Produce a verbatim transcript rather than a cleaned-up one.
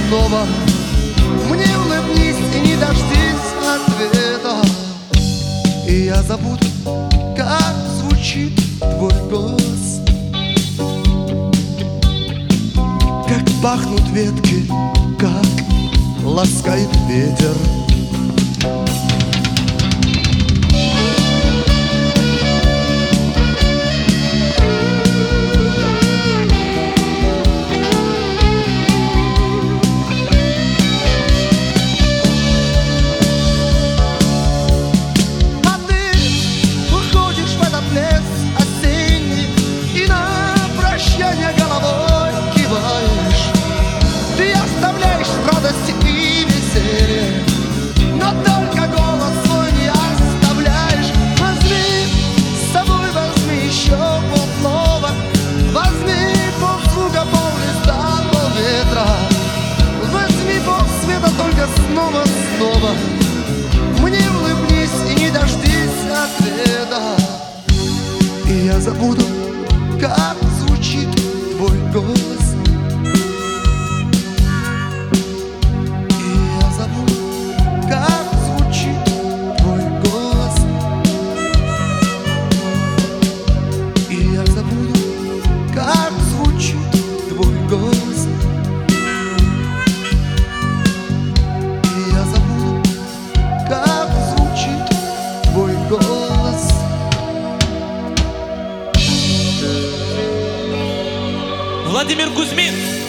снова. Мне улыбнись и не дождись ответа, и я забуду, как звучит твой голос, как пахнут ветки, как ласкает ветер. Снова, снова мне улыбнись и не дождись ответа, и я забуду, как звучит твой голос, и я забуду, как звучит твой голос, и я забуду, как звучит твой голос. Владимир Кузьмин.